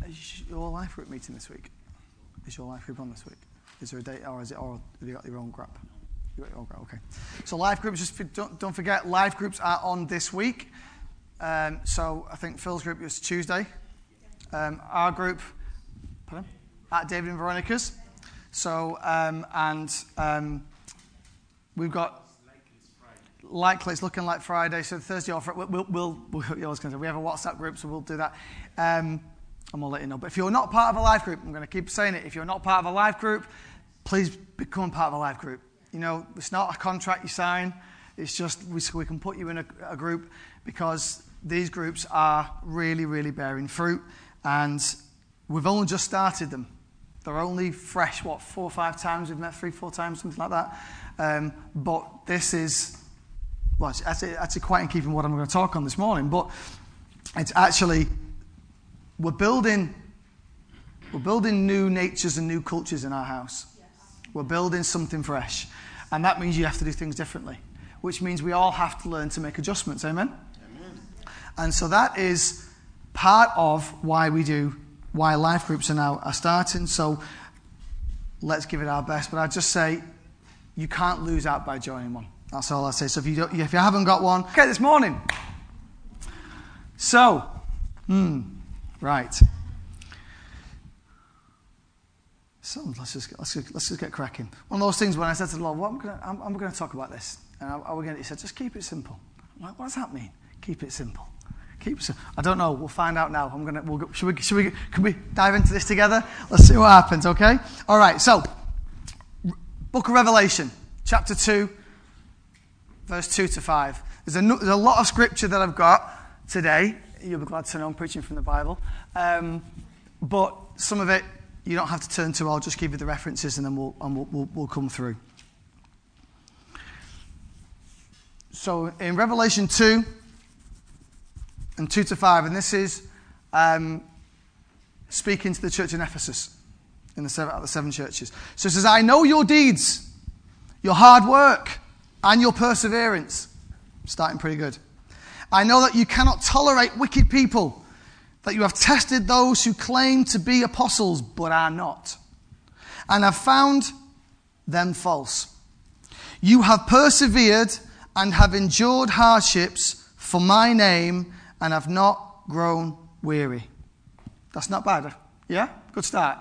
Is your life group meeting this week? Is your life group on this week? Is there a date, or have you got your own group? You got your own group, okay. So life groups, don't forget, life groups are on this week. So I think Phil's group is Tuesday. Our group, at David and Veronica's. So, we've got, likely it's looking like Friday, so Thursday or Friday, we have a WhatsApp group, so we'll do that. And we'll let you know. But if you're not part of a life group, I'm going to keep saying it, if you're not part of a life group, please become part of a life group. You know, it's not a contract you sign. It's just we can put you in a group, because these groups are really, really bearing fruit. And we've only just started them. They're only fresh, 4 or 5 times? We've met 3, 4 times, something like that. But this is, well, it's actually quite in keeping with what I'm going to talk on this morning. But it's actually, we're building new natures and new cultures in our house. Yes. We're building something fresh. And that means you have to do things differently, which means we all have to learn to make adjustments. Amen? Amen. And so that is part of why life groups are starting. So let's give it our best. But I'd just say you can't lose out by joining one. That's all I say. So if you haven't got one, okay, this morning. So, right. So let's just get cracking. One of those things when I said to the Lord, I'm going to talk about this, and he said, just keep it simple. I'm like, what does that mean? Keep it simple. I don't know. We'll find out now. Can we dive into this together? Let's see what happens. Okay. All right. So, Book of Revelation, chapter 2, verse 2 to 5. There's a lot of scripture that I've got today. You'll be glad to know I'm preaching from the Bible. But some of it you don't have to turn to. I'll just give you the references, and then we'll come through. So, in Revelation 2. And 2 to 5, and this is speaking to the church in Ephesus, at the 7 churches. So it says, I know your deeds, your hard work, and your perseverance. Starting pretty good. I know that you cannot tolerate wicked people, that you have tested those who claim to be apostles, but are not, and have found them false. You have persevered and have endured hardships for my name, and have not grown weary. That's not bad. Yeah? Good start.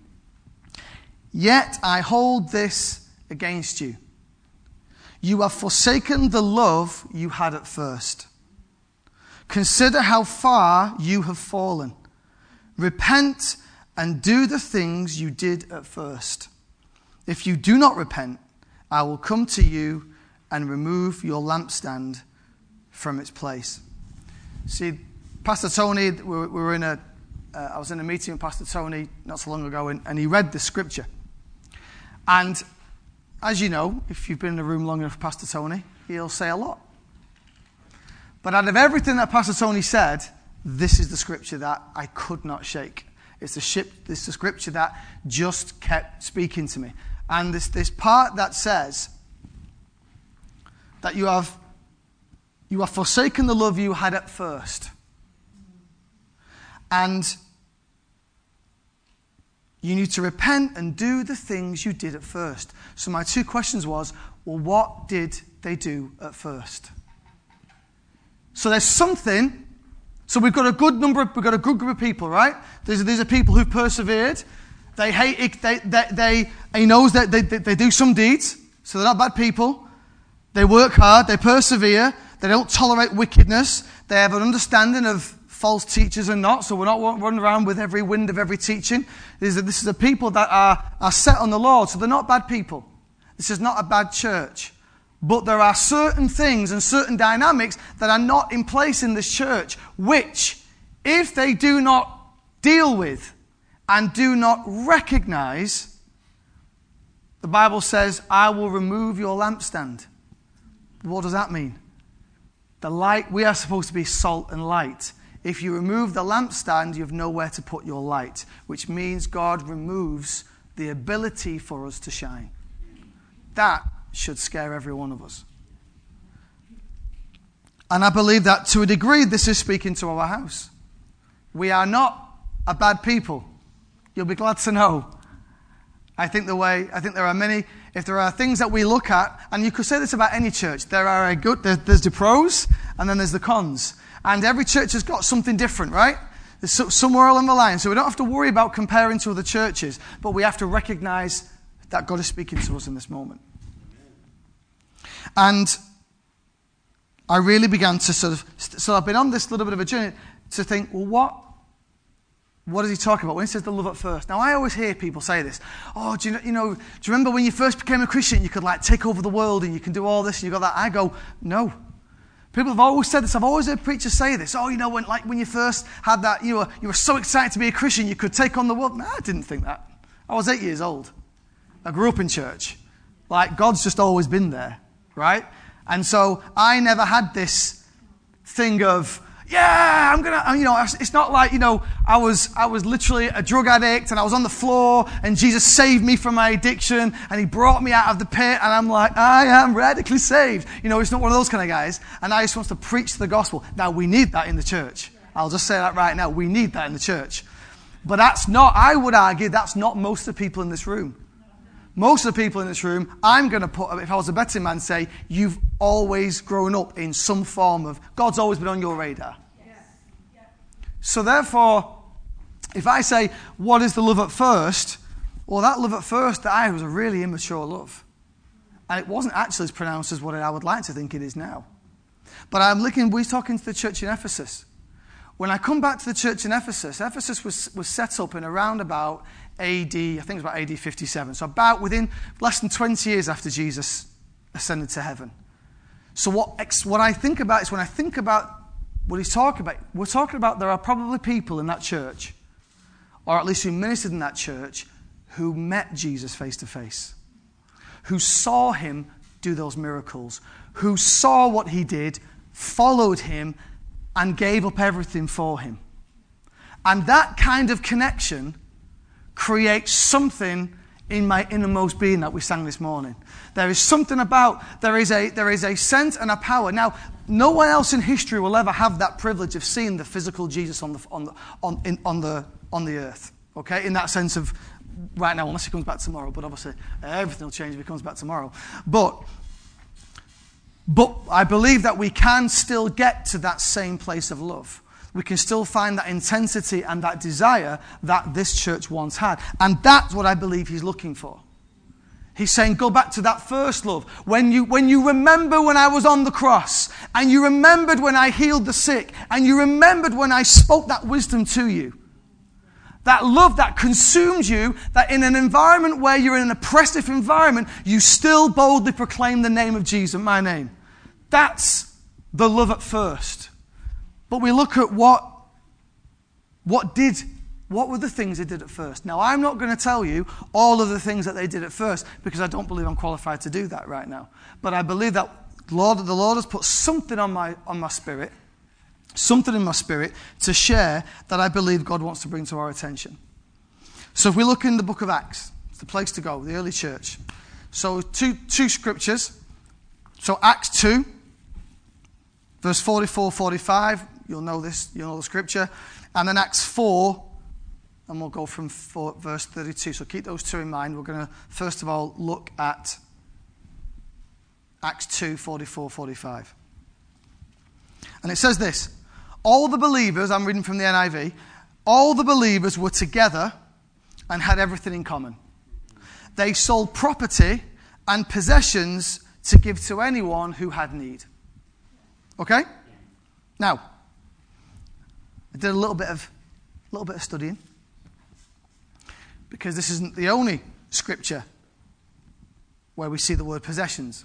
Yet I hold this against you. You have forsaken the love you had at first. Consider how far you have fallen. Repent and do the things you did at first. If you do not repent, I will come to you and remove your lampstand from its place. See, Pastor Tony, I was in a meeting with Pastor Tony not so long ago, and he read the scripture. And as you know, if you've been in a room long enough with Pastor Tony, he'll say a lot. But out of everything that Pastor Tony said, this is the scripture that I could not shake. It's the scripture that just kept speaking to me. And this part that says that you have forsaken the love you had at first. And you need to repent and do the things you did at first. So my 2 questions was, well, what did they do at first? So there's something. So we've got a good group of people, right? These are people who've persevered. They hate it. He knows that they do some deeds, so they're not bad people. They work hard. They persevere. They don't tolerate wickedness. They have an understanding of false teachers and not. So we're not running around with every wind of every teaching. This is a people that are set on the Lord. So they're not bad people. This is not a bad church. But there are certain things and certain dynamics that are not in place in this church, which, if they do not deal with and do not recognize, the Bible says, I will remove your lampstand. What does that mean? The light, we are supposed to be salt and light. If you remove the lampstand, you have nowhere to put your light, which means God removes the ability for us to shine. That should scare every one of us. And I believe that to a degree, this is speaking to our house. We are not are bad people. You'll be glad to know. I think there are many, if there are things that we look at, and you could say this about any church, there's the pros and then there's the cons. And every church has got something different, right? There's somewhere along the line. So we don't have to worry about comparing to other churches, but we have to recognize that God is speaking to us in this moment. And I really began to so I've been on this little bit of a journey to think, well, what is he talking about when he says the love at first? Now, I always hear people say this. Oh, do you remember when you first became a Christian, you could take over the world and you can do all this and you got that? I go, no. People have always said this. I've always heard preachers say this. Oh, when you first had that, you were so excited to be a Christian, you could take on the world. No, I didn't think that. I was 8 years old. I grew up in church. God's just always been there, right? And so I never had this thing of, yeah, I'm gonna, it's not like, I was literally a drug addict and I was on the floor and Jesus saved me from my addiction and he brought me out of the pit and I'm like, I am radically saved. It's not one of those kind of guys. And I just want to preach the gospel. Now, we need that in the church. I'll just say that right now. We need that in the church. But I would argue, that's not most of the people in this room. Most of the people in this room, I'm going to put, if I was a betting man, say, you've always grown up in some form of, God's always been on your radar. Yes. Yeah. So therefore, if I say, what is the love at first? Well, that love at first was a really immature love. And it wasn't actually as pronounced as what I would like to think it is now. But we're talking to the church in Ephesus. When I come back to the church in Ephesus was set up in around about AD, I think it was about AD 57. So about within less than 20 years after Jesus ascended to heaven. So what I think about is when I think about what he's talking about, we're talking about there are probably people in that church, or at least who ministered in that church, who met Jesus face to face, who saw him do those miracles, who saw what he did, followed him, and gave up everything for him. And that kind of connection creates something in my innermost being that we sang this morning. There is something about, there is a sense and a power. Now, no one else in history will ever have that privilege of seeing the physical Jesus on the earth. Okay, in that sense of right now, unless he comes back tomorrow. But obviously, everything will change if he comes back tomorrow. But I believe that we can still get to that same place of love. We can still find that intensity and that desire that this church once had. And that's what I believe he's looking for. He's saying, go back to that first love. When you remember when I was on the cross, and you remembered when I healed the sick, and you remembered when I spoke that wisdom to you. That love that consumes you, that in an environment where you're in an oppressive environment, you still boldly proclaim the name of Jesus, my name. That's the love at first. But we look at what were the things they did at first. Now, I'm not going to tell you all of the things that they did at first because I don't believe I'm qualified to do that right now. But I believe that the Lord has put something on my spirit, something in my spirit to share that I believe God wants to bring to our attention. So if we look in the book of Acts, it's the place to go, the early church. So two scriptures. So Acts 2, verse 44, 45. You'll know this, you'll know the scripture. And then Acts 4, and we'll go from verse 32. So keep those two in mind. We're going to, first of all, look at Acts 2, 44, 45. And it says this, all the believers, I'm reading from the NIV, all the believers were together and had everything in common. They sold property and possessions to give to anyone who had need. Okay? Now, I did a little bit of studying because this isn't the only scripture where we see the word possessions.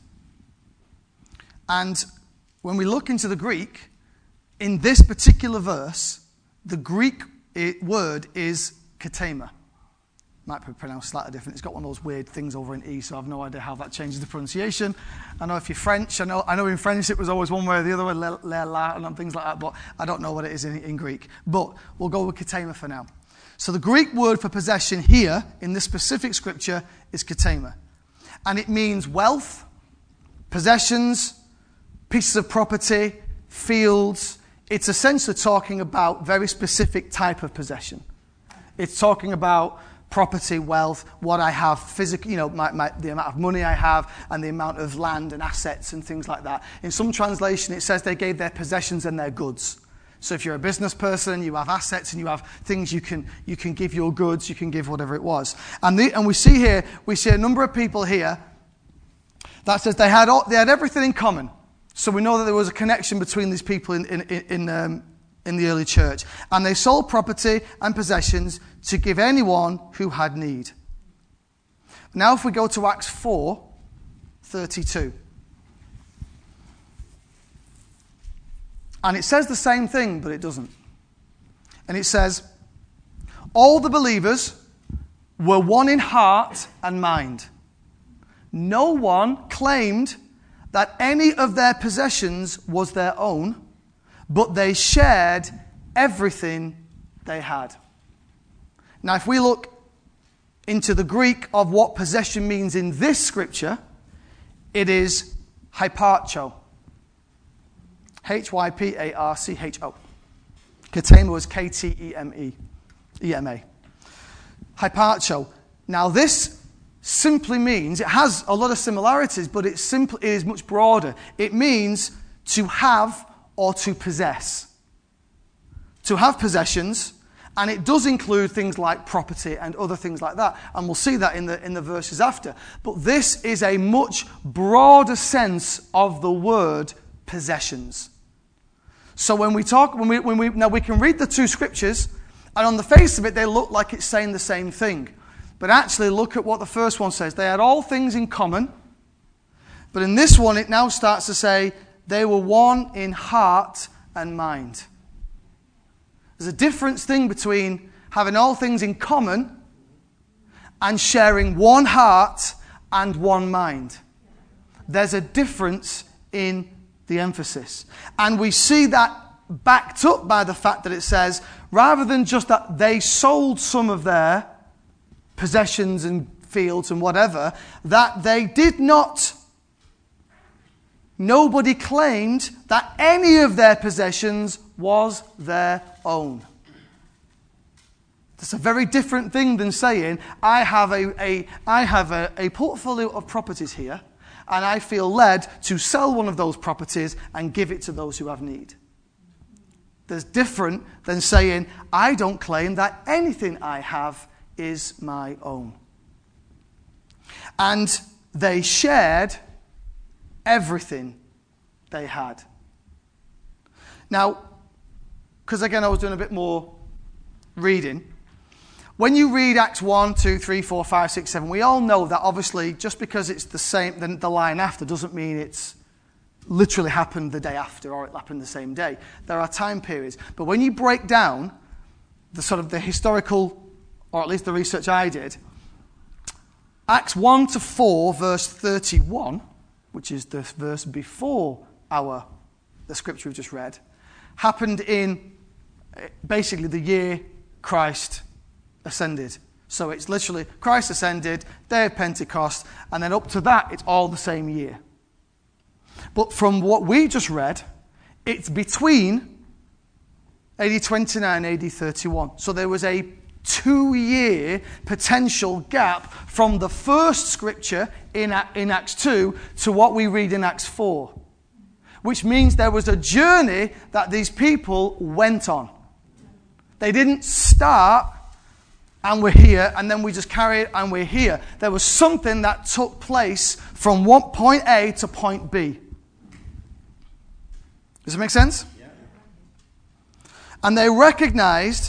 And when we look into the Greek, in this particular verse, the Greek word is katema. Might be pronounced slightly different. It's got one of those weird things over an E, so I have no idea how that changes the pronunciation. I know if you're French, I know in French it was always one way or the other, la, and things like that, but I don't know what it is in Greek. But we'll go with katema for now. So the Greek word for possession here, in this specific scripture, is katema. And it means wealth, possessions, pieces of property, fields. It's essentially talking about very specific type of possession. It's talking about property, wealth, what I have, physical, the amount of money I have, and the amount of land and assets and things like that. In some translation, it says they gave their possessions and their goods. So if you're a business person, you have assets and you have things you can give your goods, you can give whatever it was. And we see a number of people here that says they had everything in common. So we know that there was a connection between these people in the early church. And they sold property and possessions to give anyone who had need. Now if we go to Acts 4:32. And it says the same thing, but it doesn't. And it says, all the believers were one in heart and mind. No one claimed that any of their possessions was their own, but they shared everything they had. Now, if we look into the Greek of what possession means in this scripture, it is hyparcho. Hyparcho. Ketema was K-T-E-M-A. Hyparcho. Now, this simply means, it has a lot of similarities, but it is much broader. It means to have or to possess. To have possessions, and it does include things like property and other things like that, and we'll see that in the verses after. But this is a much broader sense of the word possessions. So when we can read the two scriptures, and on the face of it, they look like it's saying the same thing. But actually, look at what the first one says. They had all things in common. But in this one, it now starts to say, they were one in heart and mind. There's a different thing between having all things in common and sharing one heart and one mind. There's a difference in the emphasis. And we see that backed up by the fact that it says, rather than just that they sold some of their possessions and fields and whatever, that they did not, nobody claimed that any of their possessions was their own. That's a very different thing than saying, I have a portfolio of properties here, and I feel led to sell one of those properties and give it to those who have need. There's different than saying, I don't claim that anything I have is my own. And they shared everything they had. Now, because again I was doing a bit more reading, when you read Acts 1, 2, 3, 4, 5, 6, 7, we all know that obviously just because it's the same, the line after doesn't mean it's literally happened the day after or it happened the same day. There are time periods. But when you break down the sort of the historical, or at least the research I did, Acts 1 to 4, verse 31, which is the verse before the scripture we've just read, happened in basically the year Christ ascended. So it's literally Christ ascended, day of Pentecost, and then up to that, it's all the same year. But from what we just read, it's between AD 29 and AD 31. So there was a 2-year potential gap from the first scripture in Acts 2 to what we read in Acts 4. Which means there was a journey that these people went on. They didn't start and we're here, and then we just carry it and we're here. There was something that took place from point A to point B. Does it make sense? Yeah. And they recognized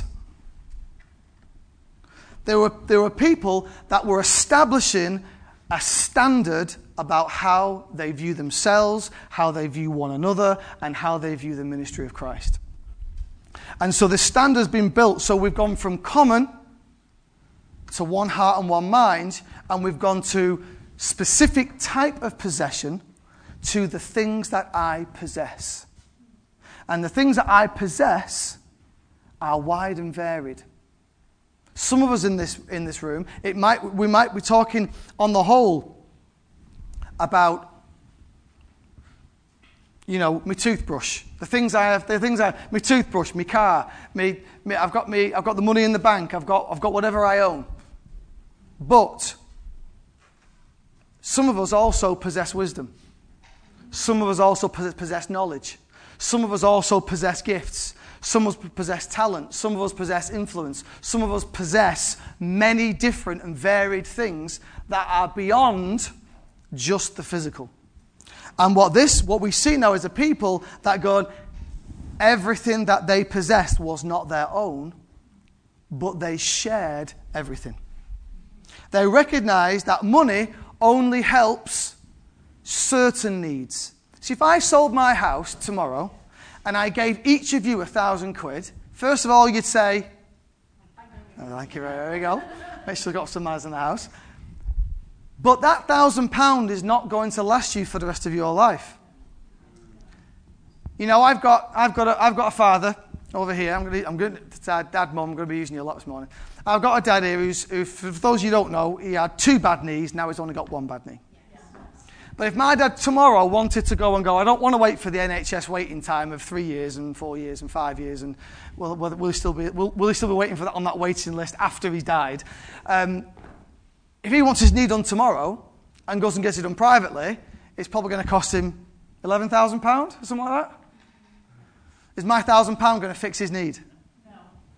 there were people that were establishing a standard about how they view themselves, how they view one another, and how they view the ministry of Christ. And so this standard's been built. So we've gone from common to one heart and one mind, and we've gone to specific type of possession to the things that I possess. And the things that I possess are wide and varied. Some of us in this room, we might be talking on the whole about my toothbrush, my toothbrush, my car, I've got the money in the bank, I've got whatever I own. But some of us also possess wisdom. Some of us also possess knowledge. Some of us also possess gifts. Some of us possess talent. Some of us possess influence. Some of us possess many different and varied things that are beyond just the physical. And what we see now is a people that go, everything that they possessed was not their own, but they shared everything. They recognized that money only helps certain needs. See, if I sold my house tomorrow and I gave each of you £1,000, first of all, you'd say, oh, thank you, there we go. Make sure you've got some manners in the house. But that £1,000 is not going to last you for the rest of your life. I've got a father over here. I'm going to Dad, Mum. I'm going to be using you a lot this morning. I've got a dad here who, for those of you who don't know, he had 2 bad knees. Now he's only got 1 bad knee. But if my dad tomorrow wanted to go, I don't want to wait for the NHS waiting time of 3 years and 4 years and 5 years, and will he still be waiting for that on that waiting list after he's died? If he wants his knee done tomorrow and goes and gets it done privately, it's probably going to cost him £11,000 or something like that. Is my £1,000 going to fix his need? No.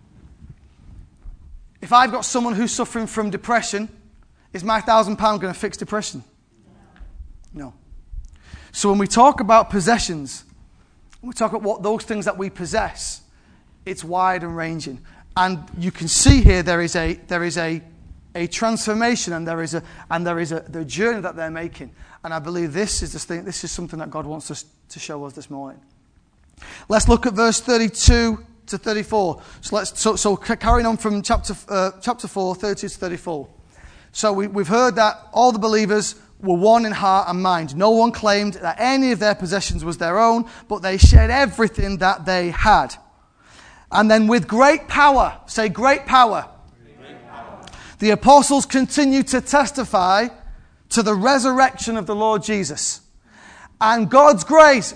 If I've got someone who's suffering from depression, is my £1,000 going to fix depression? No. So when we talk about possessions, we talk about what those things that we possess, it's wide and ranging. And you can see here there is a transformation, and there is the journey that they're making. And I believe this is something that God wants us to show us this morning. Let's look at verse 32 to 34. So carrying on from chapter 4, 32 to 34. So we've heard that all the believers were one in heart and mind. No one claimed that any of their possessions was their own, but they shared everything that they had. And then with great power, say great power, the apostles continued to testify to the resurrection of the Lord Jesus. And God's grace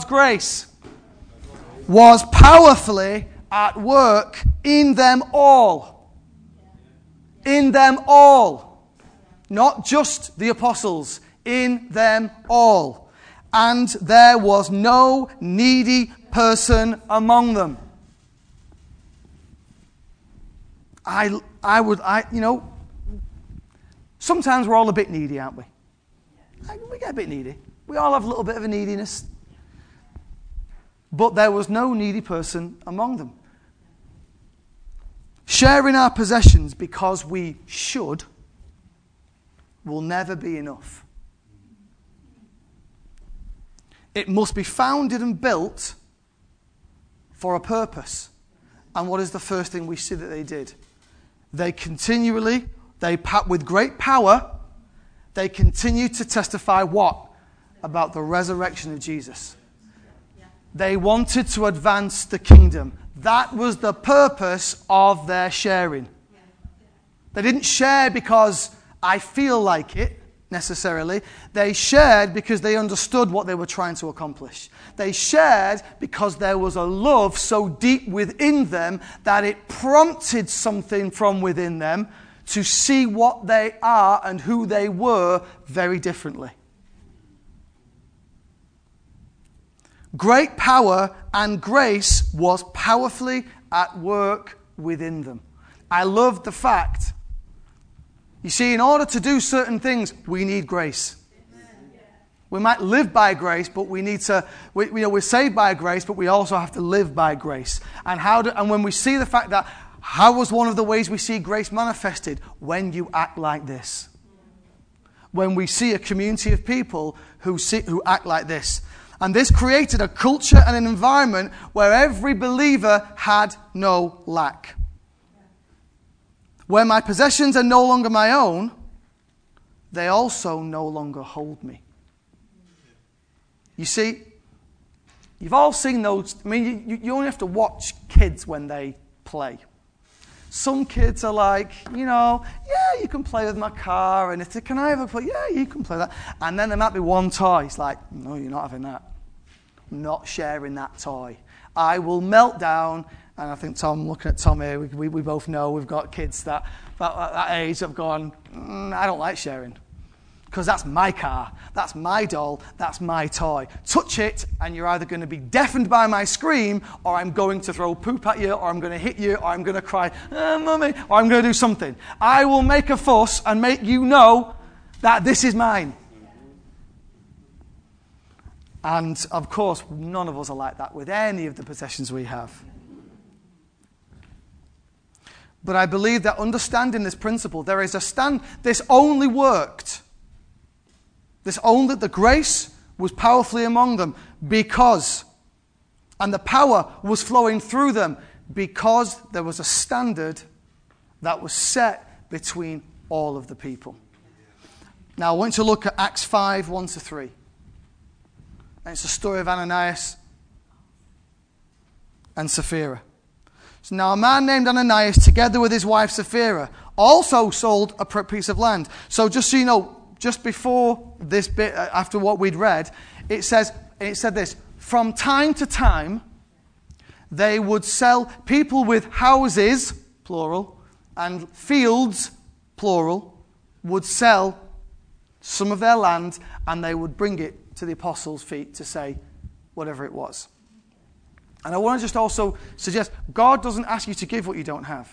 was powerfully at work in them all. In them all. Not just the apostles, in them all. And there was no needy person among them. Sometimes we're all a bit needy, aren't we? We get a bit needy. We all have a little bit of a neediness. But there was no needy person among them. Sharing our possessions because we should will never be enough. It must be founded and built for a purpose. And what is the first thing we see that they did? With great power, they continued to testify what? About the resurrection of Jesus. They wanted to advance the kingdom. That was the purpose of their sharing. They didn't share because I feel like it, necessarily. They shared because they understood what they were trying to accomplish. They shared because there was a love so deep within them that it prompted something from within them to see what they are and who they were very differently. Great power and grace was powerfully at work within them. I love the fact, you see, in order to do certain things, we need grace. We might live by grace, but we're saved by grace, but we also have to live by grace. And when we see the fact that, how was one of the ways we see grace manifested? When you act like this. When we see a community of people who act like this. And this created a culture and an environment where every believer had no lack. Where my possessions are no longer my own, they also no longer hold me. You see, you've all seen those. I mean, you only have to watch kids when they play. Some kids are like, yeah, you can play with my car, and can I have a play? Yeah, you can play that. And then there might be one toy. It's like, no, you're not having that. not sharing that toy. I will melt down, and I think Tom, looking at Tom here, we both know we've got kids that at that age have gone, I don't like sharing. Because that's my car, that's my doll, that's my toy. Touch it, and you're either going to be deafened by my scream, or I'm going to throw poop at you, or I'm going to hit you, or I'm going to cry, Mummy, or I'm going to do something. I will make a fuss and make you know that this is mine. And, of course, none of us are like that with any of the possessions we have. But I believe that understanding this principle, there is a stand. This only worked. The grace was powerfully among them because, and the power was flowing through them because there was a standard that was set between all of the people. Now I want you to look at Acts 5, 1-3. And it's the story of Ananias and Sapphira. So now a man named Ananias, together with his wife Sapphira, also sold a piece of land. So just so you know, just before this bit, after what we'd read, it said this: from time to time, they would sell, people with houses, plural, and fields, plural, would sell some of their land, and they would bring it to the apostles' feet to say whatever it was. And I want to just also suggest, God doesn't ask you to give what you don't have.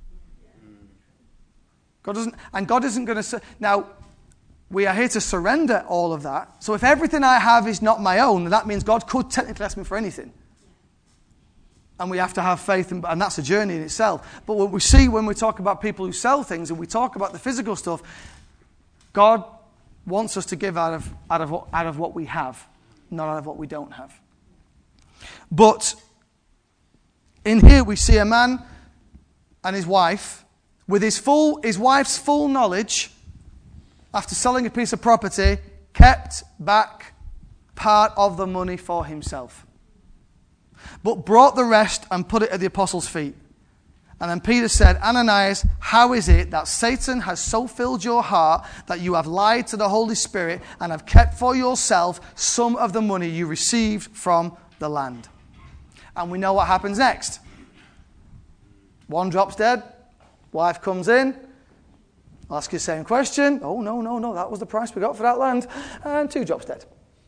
God isn't going to say, now, we are here to surrender all of that. So if everything I have is not my own, then that means God could technically ask me for anything. And we have to have faith, and that's a journey in itself. But what we see when we talk about people who sell things and we talk about the physical stuff, God wants us to give out of what we have, not out of what we don't have. But in here we see a man and his wife, with his wife's full knowledge, after selling a piece of property, kept back part of the money for himself, but brought the rest and put it at the apostles' feet. And then Peter said, Ananias, how is it that Satan has so filled your heart that you have lied to the Holy Spirit and have kept for yourself some of the money you received from the land? And we know what happens next. One drops dead. Wife comes in. Ask you the same question. Oh, no, that was the price we got for that land. And 2 drops dead.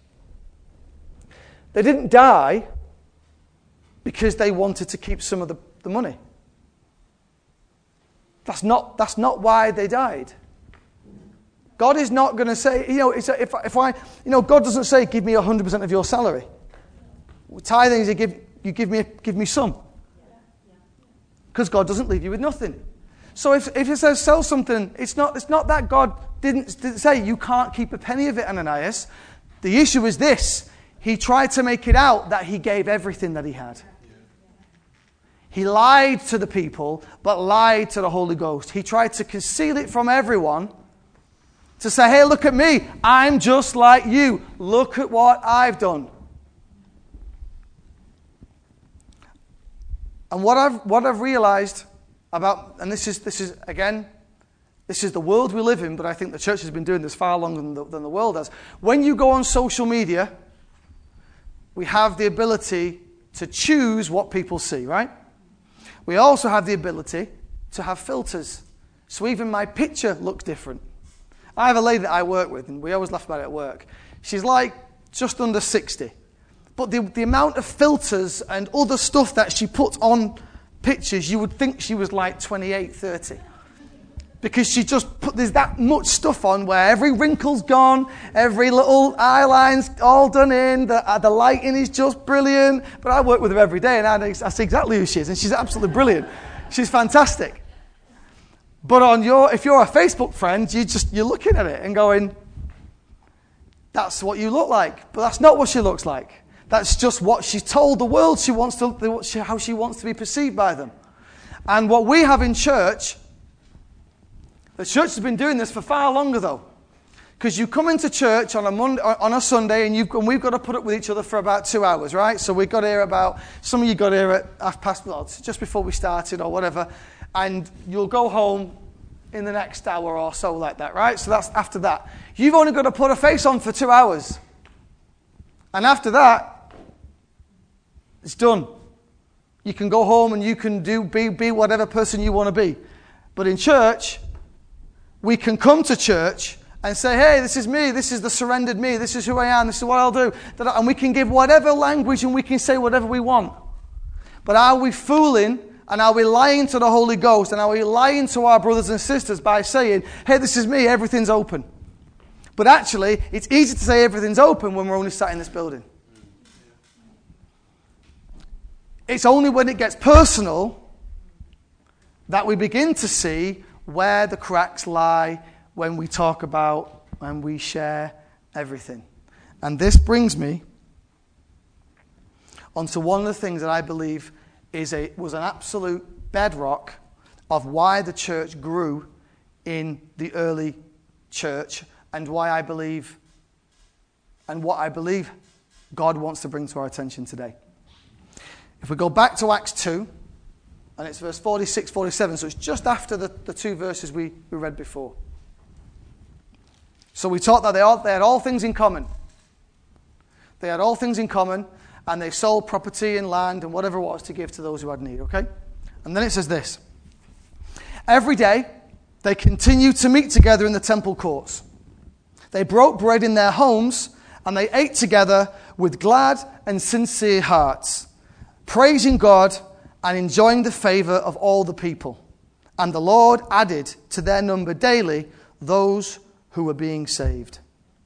They didn't die because they wanted to keep some of the money. That's not why they died. God is not going to say, God doesn't say, give me 100% of your salary. Tithing is you give me some. Because God doesn't leave you with nothing. So if it says sell something, it's not that God didn't say you can't keep a penny of it, Ananias. The issue is this: he tried to make it out that he gave everything that he had. He lied to the people, but lied to the Holy Ghost. He tried to conceal it from everyone, to say, hey, look at me. I'm just like you. Look at what I've done. And what I've realized about, and this is the world we live in, but I think the church has been doing this far longer than the world has. When you go on social media, we have the ability to choose what people see, right? We also have the ability to have filters. So even my picture looks different. I have a lady that I work with, and we always laugh about it at work. She's like just under 60. But the amount of filters and other stuff that she puts on pictures, you would think she was like 28, 30. Because she just there's that much stuff on where every wrinkle's gone, every little eyeline's all done in, the lighting is just brilliant. But I work with her every day, and I see exactly who she is, and she's absolutely brilliant. She's fantastic. But if you're a Facebook friend, you're looking at it and going, that's what you look like. But that's not what she looks like. That's just what she told the world how she wants to be perceived by them. And what we have in church, the church has been doing this for far longer though. Because you come into church on a Sunday and we've got to put up with each other for about 2 hours, right? So we got here some of you got here at 5:30, just before we started or whatever. And you'll go home in the next hour or so like that, right? So that's after that. You've only got to put a face on for 2 hours. And after that, It's done. You can go home and you can be whatever person you want to be. But in church, we can come to church and say, hey, this is me, this is the surrendered me, this is who I am, this is what I'll do. And we can give whatever language and we can say whatever we want. But are we fooling and are we lying to the Holy Ghost and are we lying to our brothers and sisters by saying, hey, this is me, everything's open? But actually, it's easy to say everything's open when we're only sat in this building. It's only when it gets personal that we begin to see where the cracks lie when we talk about and we share everything. And this brings me onto one of the things that I believe was an absolute bedrock of why the church grew in the early church and why I believe and what I believe God wants to bring to our attention today. If we go back to Acts 2, and it's verse 46, 47, so it's just after the two verses we read before. So we taught that they had all things in common. They had all things in common, and they sold property and land and whatever it was to give to those who had need, okay? And then it says this. Every day, they continued to meet together in the temple courts. They broke bread in their homes, and they ate together with glad and sincere hearts, praising God and enjoying the favor of all the people. And the Lord added to their number daily those who were being saved.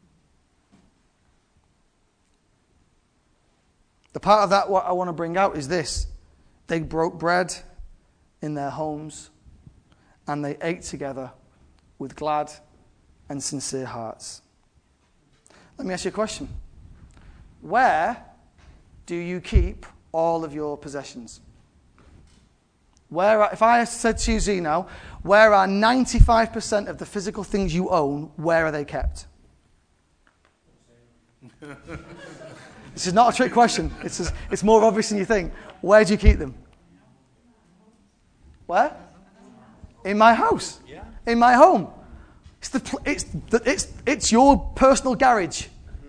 The part of that what I want to bring out is this. They broke bread in their homes and they ate together with glad and sincere hearts. Let me ask you a question. Where do you keep all of your possessions? If I said to you, Z now, where are 95% of the physical things you own, where are they kept? This is not a trick question. It's more obvious than you think. Where do you keep them? Where? In my house. In my home. It's your personal garage.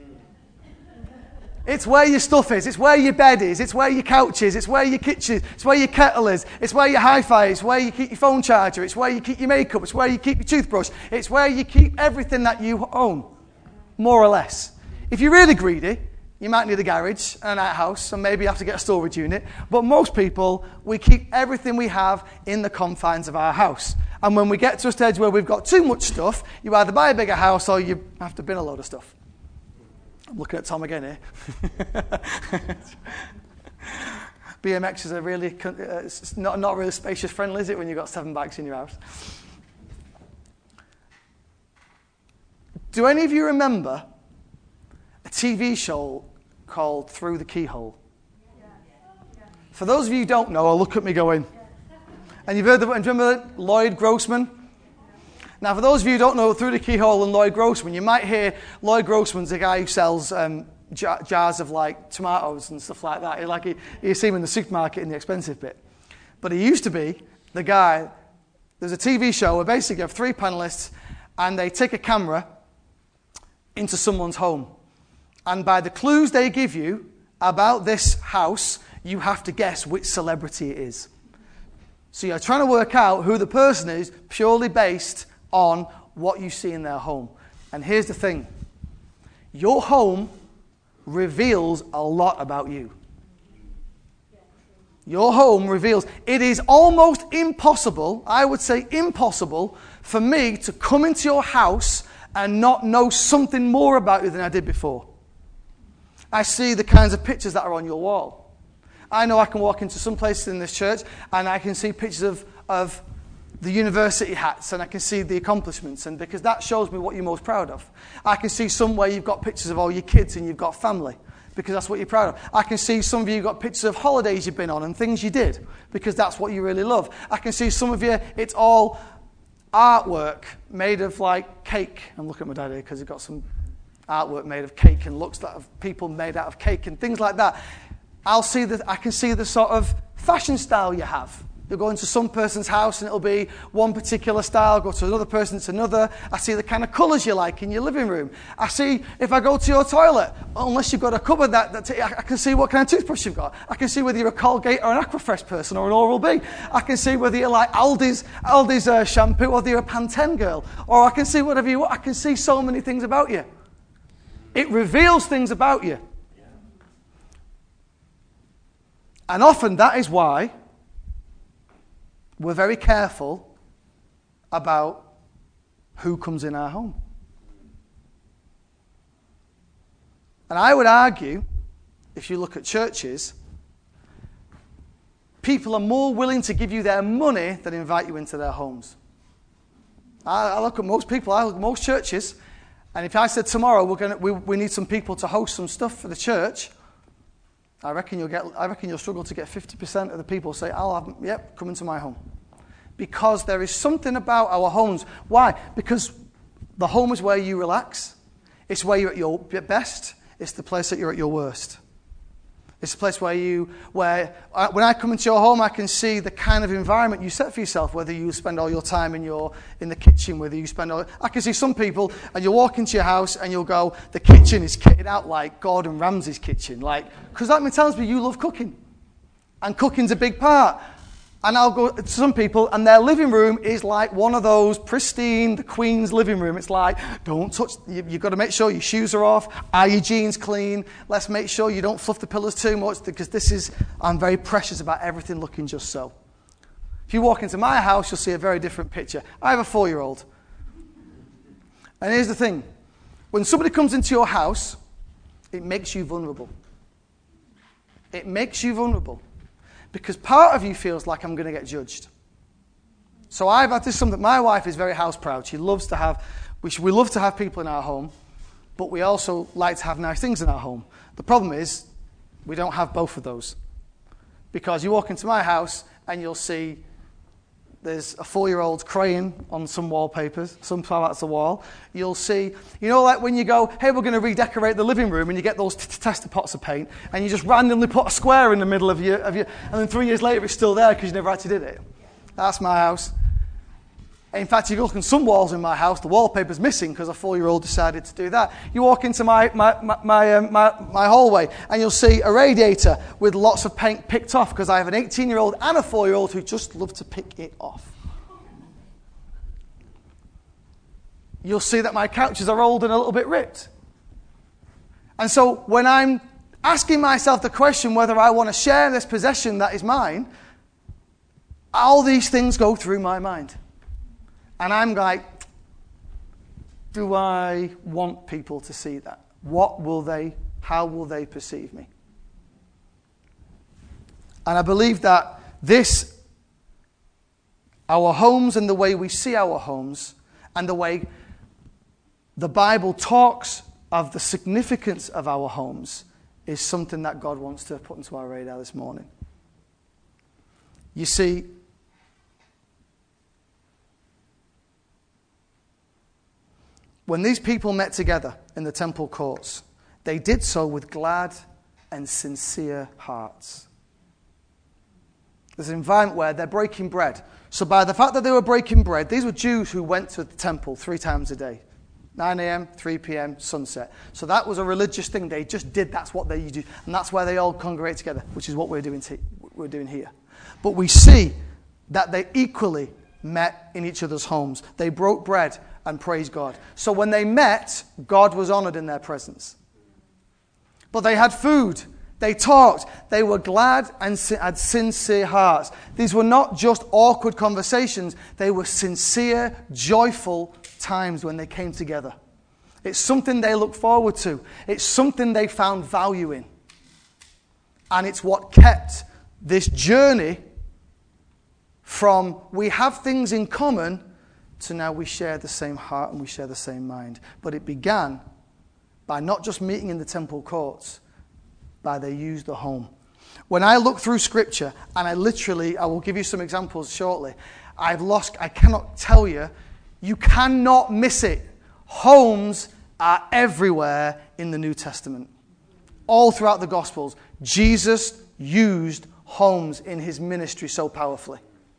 It's where your stuff is. It's where your bed is. It's where your couch is. It's where your kitchen is. It's where your kettle is. It's where your hi-fi is. It's where you keep your phone charger. It's where you keep your makeup. It's where you keep your toothbrush. It's where you keep everything that you own, more or less. If you're really greedy, you might need a garage and an outhouse and maybe have to get a storage unit. But most people, we keep everything we have in the confines of our house. And when we get to a stage where we've got too much stuff, you either buy a bigger house or you have to bin a load of stuff. I'm looking at Tom again here. BMX is a really, it's not really spacious friendly, is it, when you've got 7 bikes in your house? Do any of you remember a TV show called Through the Keyhole? For those of you who don't know, look at me going. And you've heard of it, remember Lloyd Grossman? Now, for those of you who don't know Through the Keyhole and Lloyd Grossman, you might hear Lloyd Grossman's a guy who sells jars of like tomatoes and stuff like that. You see him in the supermarket in the expensive bit. But he used to be the guy. There's a TV show where basically you have 3 panelists and they take a camera into someone's home. And by the clues they give you about this house, you have to guess which celebrity it is. So you're trying to work out who the person is purely based on what you see in their home. And here's the thing. Your home reveals a lot about you. Your home reveals. It is almost impossible, I would say impossible, for me to come into your house and not know something more about you than I did before. I see the kinds of pictures that are on your wall. I know I can walk into some places in this church and I can see pictures of the university hats and I can see the accomplishments, and because that shows me what you're most proud of. I can see somewhere you've got pictures of all your kids and you've got family because that's what you're proud of. I can see some of you got pictures of holidays you've been on and things you did because that's what you really love. I can see some of you, it's all artwork made of like cake. I'm looking at my dad here because he's got some artwork made of cake and looks like people made out of cake and things like that. I can see the sort of fashion style you have You'll go into some person's house and it'll be one particular style. Go to another person, it's another. I see the kind of colours you like in your living room. I see if I go to your toilet, unless you've got a cupboard I can see what kind of toothbrush you've got. I can see whether you're a Colgate or an Aquafresh person or an Oral-B. I can see whether you like Aldi's shampoo or whether you're a Pantene girl. Or I can see whatever you want. I can see so many things about you. It reveals things about you. And often that is why we're very careful about who comes in our home. And I would argue, if you look at churches, people are more willing to give you their money than invite you into their homes. I look at most people, I look at most churches, and if I said tomorrow we need some people to host some stuff for the church, I reckon you'll struggle to get 50% of the people say, come into my home. Because there is something about our homes. Why? Because the home is where you relax. It's where you're at your best. It's the place that you're at your worst. It's the place where when I come into your home, I can see the kind of environment you set for yourself, whether you spend all your time in the kitchen, whether you I can see some people, and you'll walk into your house and you'll go, the kitchen is kitted out like Gordon Ramsay's kitchen. Because that tells me you love cooking. And cooking's a big part. And I'll go to some people, and their living room is like one of those pristine, the Queen's living room. It's like, don't touch, you've got to make sure your shoes are off, are your jeans clean, let's make sure you don't fluff the pillows too much, because I'm very precious about everything looking just so. If you walk into my house, you'll see a very different picture. I have a 4-year-old. And here's the thing. When somebody comes into your house, it makes you vulnerable. It makes you vulnerable. Because part of you feels like I'm going to get judged. So I've had this something. My wife is very house proud. She loves to have, we love to have people in our home, but we also like to have nice things in our home. The problem is, we don't have both of those. Because you walk into my house and you'll see there's a 4-year-old crying on some wallpapers, some parts of the wall. You'll see, like when you go, hey, we're going to redecorate the living room, and you get those tester pots of paint, and you just randomly put a square in the middle of your, and then 3 years later it's still there because you never actually did it. That's my house. In fact, you look at some walls in my house, the wallpaper's missing because a 4-year-old decided to do that. You walk into my hallway and you'll see a radiator with lots of paint picked off because I have an 18-year-old and a 4-year-old who just love to pick it off. You'll see that my couches are old and a little bit ripped. And so when I'm asking myself the question whether I want to share this possession that is mine, all these things go through my mind. And I'm like, do I want people to see that? How will they perceive me? And I believe that our homes and the way we see our homes and the way the Bible talks of the significance of our homes is something that God wants to put into our radar this morning. You see, when these people met together in the temple courts, they did so with glad and sincere hearts. There's an environment where they're breaking bread. So by the fact that they were breaking bread, these were Jews who went to the temple 3 times a day. 9 a.m., 3 p.m., sunset. So that was a religious thing. They just did, that's what they do. And that's where they all congregate together, which is what we're doing here. But we see that they equally met in each other's homes. They broke bread and praised God. So when they met, God was honored in their presence. But they had food. They talked. They were glad and had sincere hearts. These were not just awkward conversations. They were sincere, joyful times when they came together. It's something they looked forward to. It's something they found value in. And it's what kept this journey from we have things in common to now we share the same heart and we share the same mind. But it began by not just meeting in the temple courts, but they used the home. When I look through Scripture, and I will give you some examples shortly, I cannot tell you, you cannot miss it. Homes are everywhere in the New Testament. All throughout the Gospels, Jesus used homes in his ministry so powerfully.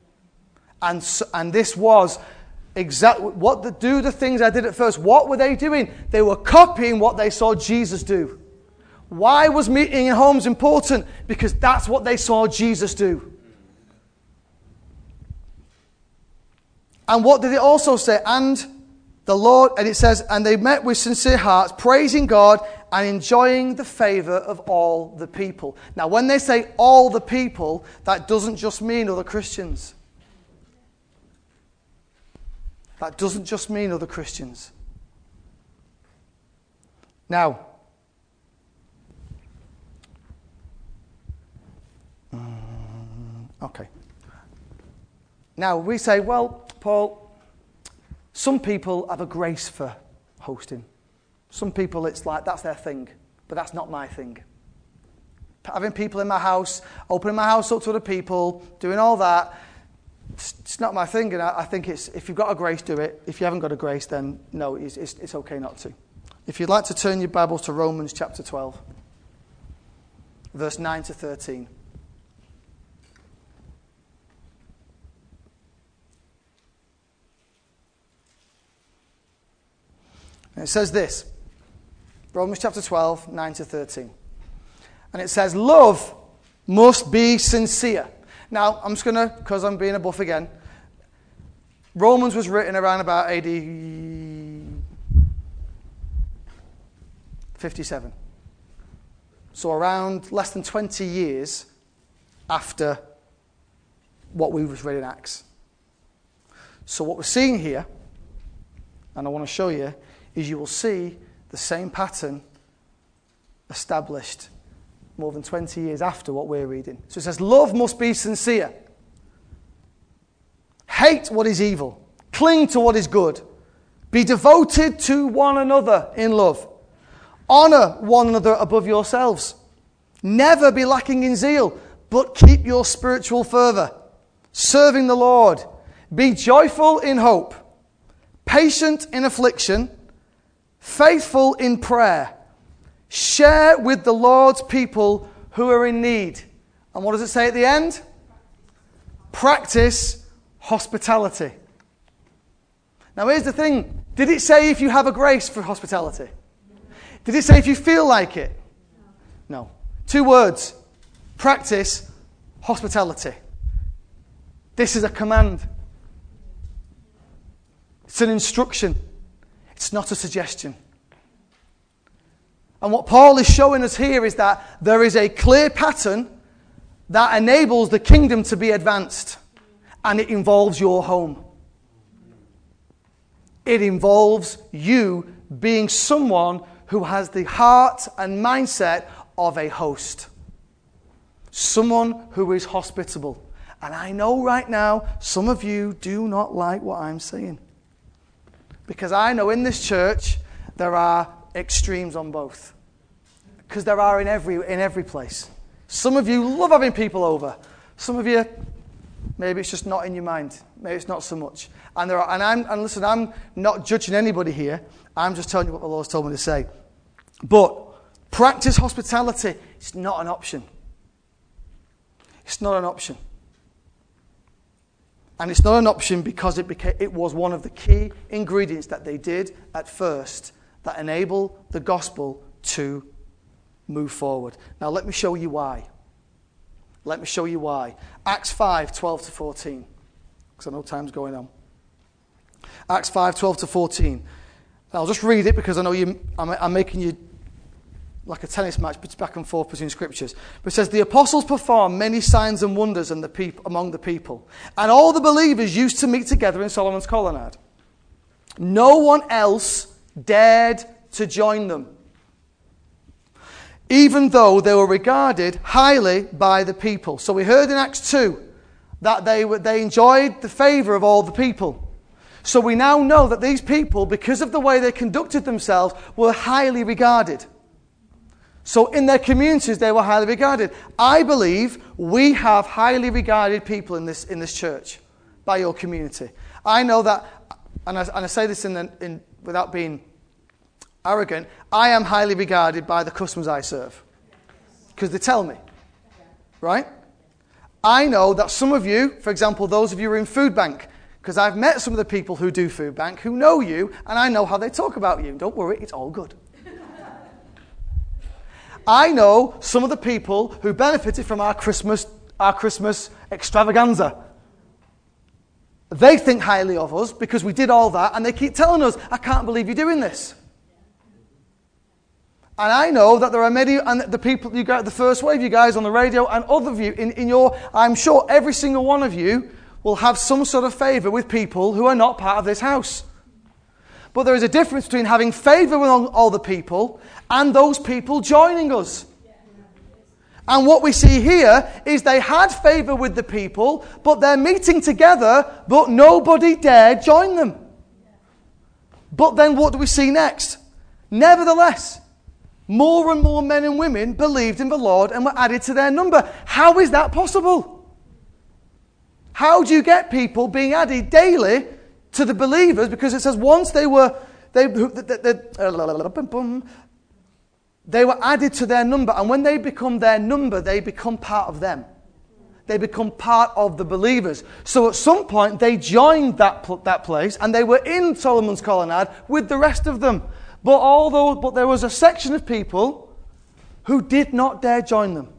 And this was exactly do the things I did at first. What were they doing? They were copying what they saw Jesus do. Why was meeting in homes important? Because that's what they saw Jesus do. And what did it also say? And the Lord, and it says, and they met with sincere hearts, praising God and enjoying the favor of all the people. Now, when they say all the people, that doesn't just mean other Christians. That doesn't just mean other Christians. Now, okay. Now, we say, well, Paul, some people have a grace for hosting. Some people, it's like, that's their thing. But that's not my thing. Having people in my house, opening my house up to other people, doing all that, it's not my thing. And I think it's, if you've got a grace, do it. If you haven't got a grace, then no, it's okay not to. If you'd like to turn your Bibles to Romans chapter 12, verse 9 to 13. And it says this, Romans chapter 12, 9 to 13. And it says, love must be sincere. Now, I'm just going to, because I'm being a buff again, Romans was written around about AD 57. So around less than 20 years after what we was read in Acts. So what we're seeing here, and I want to show you, is you will see the same pattern established more than 20 years after what we're reading. So it says, love must be sincere. Hate what is evil. Cling to what is good. Be devoted to one another in love. Honor one another above yourselves. Never be lacking in zeal, but keep your spiritual fervor. Serving the Lord. Be joyful in hope. Patient in affliction. Faithful in prayer. Share with the Lord's people who are in need. And what does it say at the end? Practice hospitality. Now here's the thing. Did it say if you have a grace for hospitality? Did it say if you feel like it? No. 2 words. Practice hospitality. This is a command. It's an instruction. It's not a suggestion. And what Paul is showing us here is that there is a clear pattern that enables the kingdom to be advanced. And it involves your home. It involves you being someone who has the heart and mindset of a host. Someone who is hospitable. And I know right now some of you do not like what I'm saying. Because I know in this church there are extremes on both. Because there are in every place. Some of you love having people over. Some of you, maybe it's just not in your mind. Maybe it's not so much. And listen, I'm not judging anybody here. I'm just telling you what the Lord's told me to say. But practice hospitality. It's not an option. It's not an option. And it's not an option because it was one of the key ingredients that they did at first that enable the gospel to move forward. Now let me show you why. Let me show you why. Acts 5, 12 to 14. Because I know time's going on. Acts 5, 12 to 14. I'll just read it because I know I'm making you like a tennis match back and forth between scriptures. But it says, the apostles performed many signs and wonders among the people. And all the believers used to meet together in Solomon's colonnade. No one else dared to join them, even though they were regarded highly by the people. So we heard in Acts 2 that they enjoyed the favour of all the people. So we now know that these people, because of the way they conducted themselves, were highly regarded. So in their communities, they were highly regarded. I believe we have highly regarded people in this church by your community. I know that, and I say this without being arrogant, I am highly regarded by the customers I serve. Because they tell me. Right? I know that some of you, for example, those of you who are in food bank, because I've met some of the people who do food bank who know you, and I know how they talk about you. Don't worry, it's all good. I know some of the people who benefited from our Christmas extravaganza. They think highly of us because we did all that, and they keep telling us, I can't believe you're doing this. And I know that there are many, and the people, you got the first wave, you guys on the radio, and other of you in your, I'm sure every single one of you will have some sort of favour with people who are not part of this house. But there is a difference between having favour with all the people and those people joining us. And what we see here is they had favour with the people, but they're meeting together, but nobody dared join them. But then what do we see next? Nevertheless, more and more men and women believed in the Lord and were added to their number. How is that possible? How do you get people being added daily to the believers? Because it says once they were added to their number, and when they become their number, they become part of them. They become part of the believers. So at some point, they joined that place, and they were in Solomon's Colonnade with the rest of them. But there was a section of people who did not dare join them.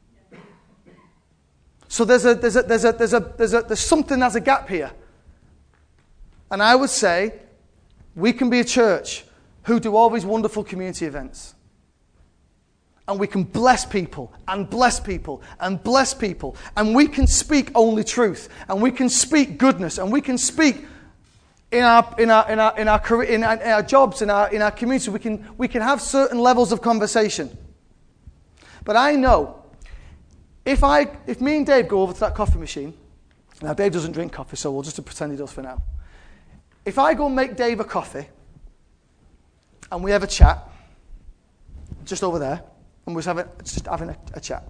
So there's something as a gap here. And I would say we can be a church who do all these wonderful community events. And we can bless people and bless people and bless people. And we can speak only truth. And we can speak goodness. And we can speak in our career, in our jobs, in our community. We can have certain levels of conversation. But I know if me and Dave go over to that coffee machine, now Dave doesn't drink coffee, so we'll just pretend he does for now. If I go and make Dave a coffee, and we have a chat, just over there, and we're just having a chat.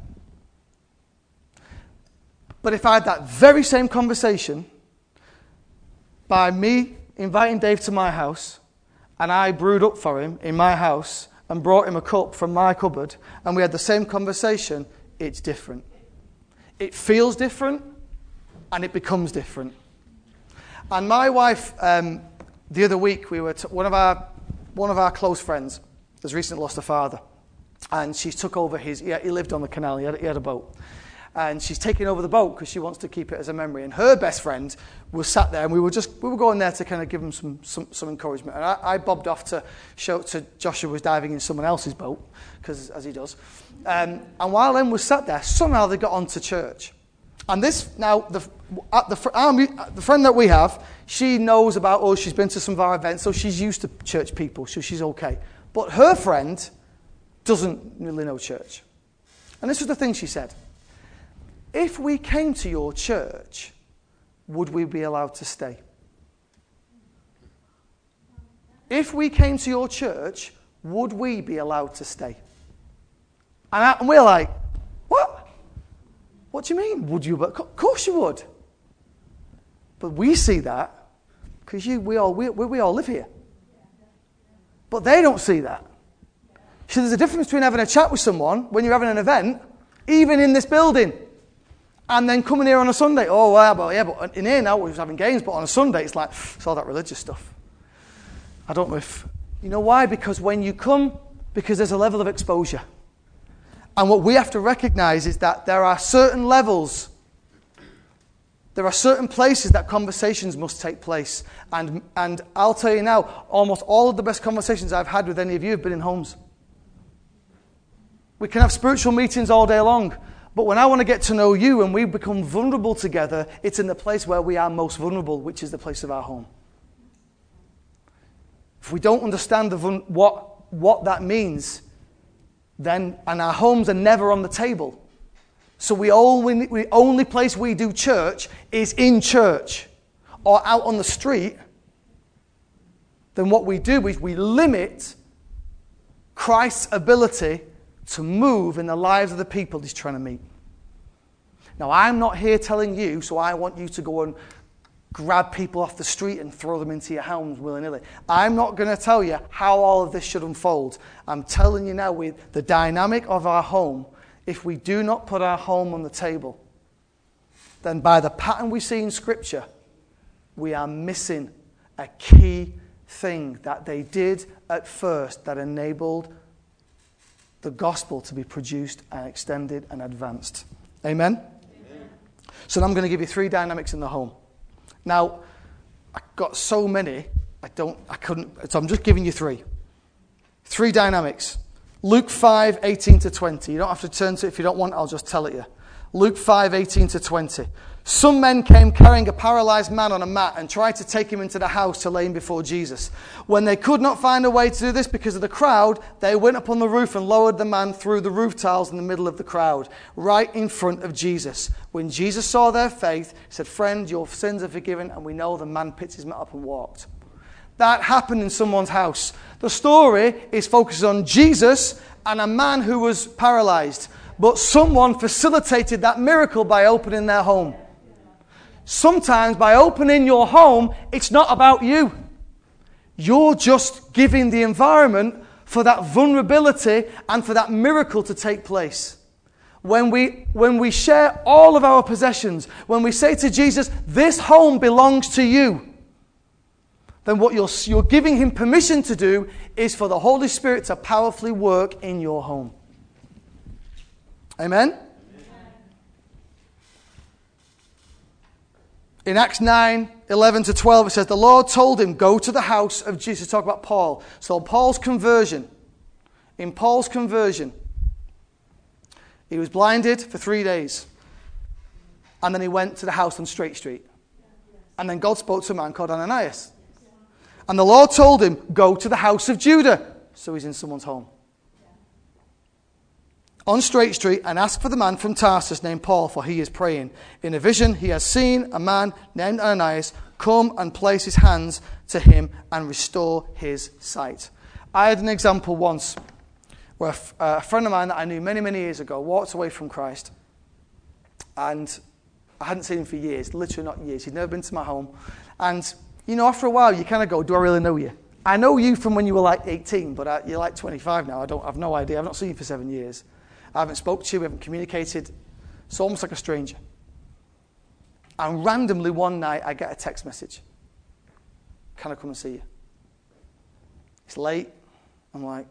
But if I had that very same conversation by me inviting Dave to my house, and I brewed up for him in my house and brought him a cup from my cupboard, and we had the same conversation, it's different. It feels different, and it becomes different. And my wife, the other week, we were one of our close friends has recently lost a father, and she took over he lived on the canal. He had a boat, and she's taking over the boat because she wants to keep it as a memory. And her best friend was sat there, and we were going there to kind of give him some encouragement. And I bobbed off to show to Joshua was diving in someone else's boat, because as he does. And while Em was sat there, somehow they got onto church. And this now the friend that we have, she knows about us. She's been to some of our events, so she's used to church people, so she's okay. But her friend doesn't really know church. And this was the thing she said. If we came to your church, would we be allowed to stay? If we came to your church, would we be allowed to stay? And we're like, what? What do you mean? Would you? Of course you would. But we see that because we all live here. But they don't see that. So there's a difference between having a chat with someone when you're having an event, even in this building, and then coming here on a Sunday. Oh, well, but in here now we're having games, but on a Sunday it's like, it's all that religious stuff. I don't know if... You know why? Because when you come, because there's a level of exposure. And what we have to recognize is that there are certain levels, there are certain places that conversations must take place. And I'll tell you now, almost all of the best conversations I've had with any of you have been in homes. We can have spiritual meetings all day long, but when I want to get to know you and we become vulnerable together, it's in the place where we are most vulnerable, which is the place of our home. If we don't understand what that means, then and our homes are never on the table. So the only place we do church is in church or out on the street. Then what we do is we limit Christ's ability to move in the lives of the people he's trying to meet. Now, I'm not here telling you, so I want you to go and grab people off the street and throw them into your homes willy-nilly. I'm not going to tell you how all of this should unfold. I'm telling you now, with the dynamic of our home, if we do not put our home on the table, then by the pattern we see in Scripture, we are missing a key thing that they did at first that enabled the gospel to be produced and extended and advanced. Amen? Amen. So now I'm going to give you 3 dynamics in the home. Now, I got so many, so I'm just giving you 3. 3 dynamics. Luke 5:18-20. You don't have to turn to it if you don't want, I'll just tell it you. Luke 5:18-20. Some men came carrying a paralyzed man on a mat and tried to take him into the house to lay him before Jesus. When they could not find a way to do this because of the crowd, they went up on the roof and lowered the man through the roof tiles in the middle of the crowd, right in front of Jesus. When Jesus saw their faith, he said, "Friend, your sins are forgiven," and we know the man picked his mat up and walked. That happened in someone's house. The story is focused on Jesus and a man who was paralyzed, but someone facilitated that miracle by opening their home. Sometimes by opening your home, it's not about you. You're just giving the environment for that vulnerability and for that miracle to take place. When we share all of our possessions, when we say to Jesus, "This home belongs to you," then what you're giving him permission to do is for the Holy Spirit to powerfully work in your home. Amen? In Acts 9:11-12, it says, the Lord told him, "Go to the house of Jesus." Talk about Paul. So in Paul's conversion, he was blinded for 3 days. And then he went to the house on Straight Street. And then God spoke to a man called Ananias. And the Lord told him, "Go to the house of Judah." So he's in someone's home. On Straight Street, and ask for the man from Tarsus named Paul, for he is praying. In a vision, he has seen a man named Ananias come and place his hands to him and restore his sight. I had an example once where a friend of mine that I knew many, many years ago walked away from Christ. And I hadn't seen him for years, literally not years. He'd never been to my home. And, after a while, you kind of go, do I really know you? I know you from when you were like 18, but you're like 25 now. I've no idea. I've not seen you for 7 years. I haven't spoke to you, we haven't communicated. It's almost like a stranger. And randomly one night I get a text message. "Can I come and see you?" It's late. I'm like,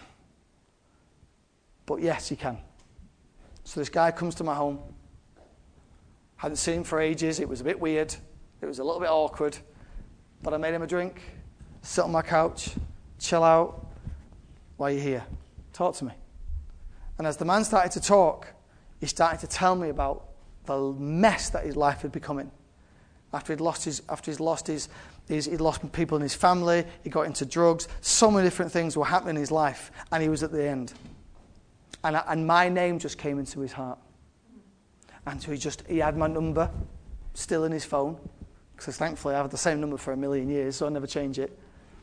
but yes, you can. So this guy comes to my home. Hadn't seen him for ages. It was a bit weird. It was a little bit awkward. But I made him a drink, sit on my couch, chill out. "Why are you here? Talk to me." And as the man started to talk, he started to tell me about the mess that his life had becoming. After he'd lost people in his family, he got into drugs. So many different things were happening in his life, and he was at the end. And my name just came into his heart. And so he had my number still in his phone, because thankfully I've had the same number for 1,000,000 years, so I never change it.